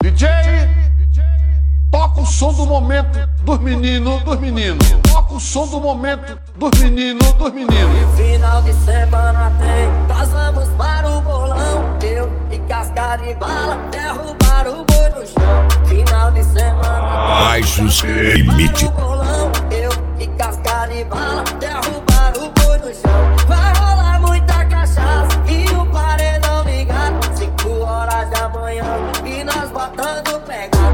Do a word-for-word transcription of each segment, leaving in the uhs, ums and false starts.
D J, toca o som do momento dos meninos, dos meninos. Toca o som do momento dos meninos, dos meninos. Final de semana tem, nós vamos para o bolão. Eu e casca de bala, derrubar o boi no chão. Final de semana Baixos Limite. bolão. Eu e casca de bala, derrubar o boi no chão. Vai rolar muita cachaça e o paredão ligado. Cinco horas da manhã e nós botando pegada.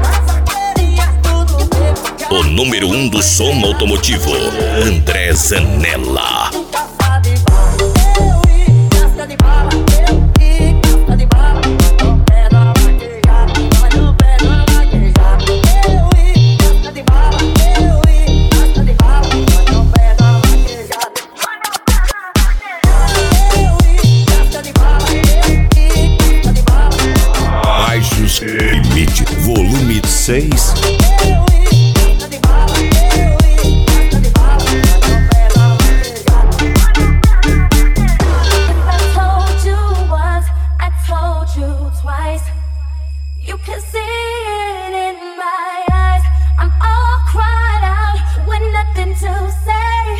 O número um do som automotivo, André Zanella. Baixos Limite, volume seis. You can see it in my eyes. I'm all cried out with nothing to say.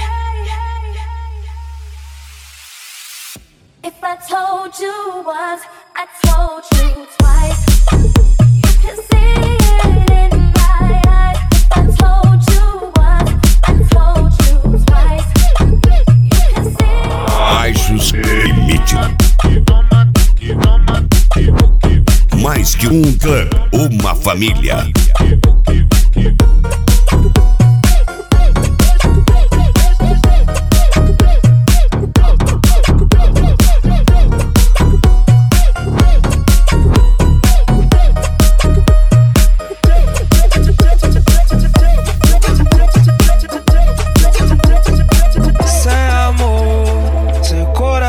If I told you once, I told you twice. You can see it in my eyes. If I told you once, I told you twice. You can see. Baixos Limite. Mais que um clã, uma família. Sem amor, sem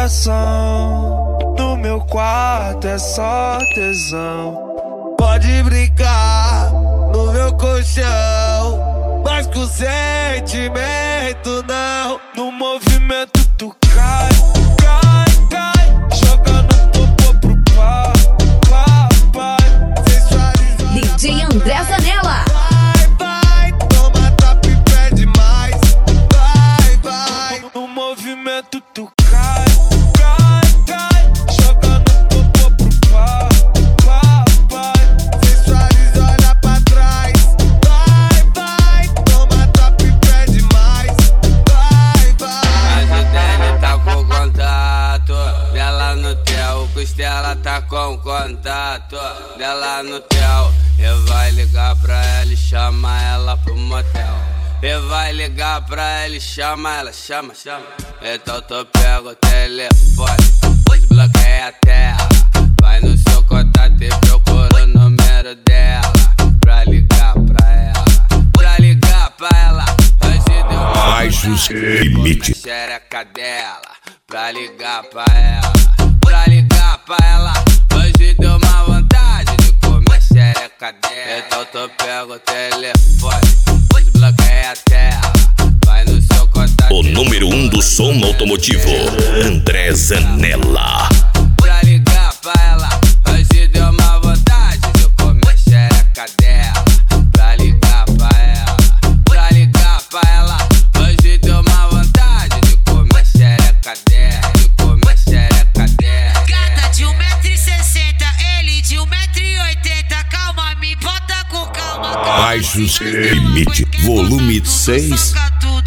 coração, no meu quarto é só tesão. Pode brincar no meu colchão, mas com sentimento não. No movimento tu cai, cai, cai, jogando popô pro pau, pau, pai. Sensualizando D J André Zanella. vai, vai, toma tapa e pede mais. Vai, vai, no movimento tu cai, cai, cai, jogando popô pro pau, pau, pai. Sensualiza, olha pra trás. Vai, vai, toma tapa e pede mais. Vai, vai. Mas o dele tá com contato dela no teu, Costela tá com contato dela no teu. E vai ligar pra ela e chama ela pro motel. E vai ligar pra ela e chama ela, chama, chama. Então tu pega o telefone, desbloqueia a tela. Vai no seu contato e procura o número dela. Pra ligar pra ela, pra ligar pra ela. Hoje deu uma Baixos Limite. xereca dela, pra ligar pra ela, pra ligar pra ela. Hoje deu uma vontade de comer xereca dela. Então tu pega o telefone, desbloqueia a tela. Vai no seu contato. O número um do som automotivo, André Zanella. Pra ligar pra ela, hoje deu uma vontade de comer xereca dela. Pra ligar pra ela, pra ligar pra ela. Hoje deu uma vontade de comer xereca dela, de comer xereca dela. Gata de um metro e sessenta, ele de um metro e oitenta. Calma, me bota com calma, calma. Baixos Limite, volume seis. Soca tudo.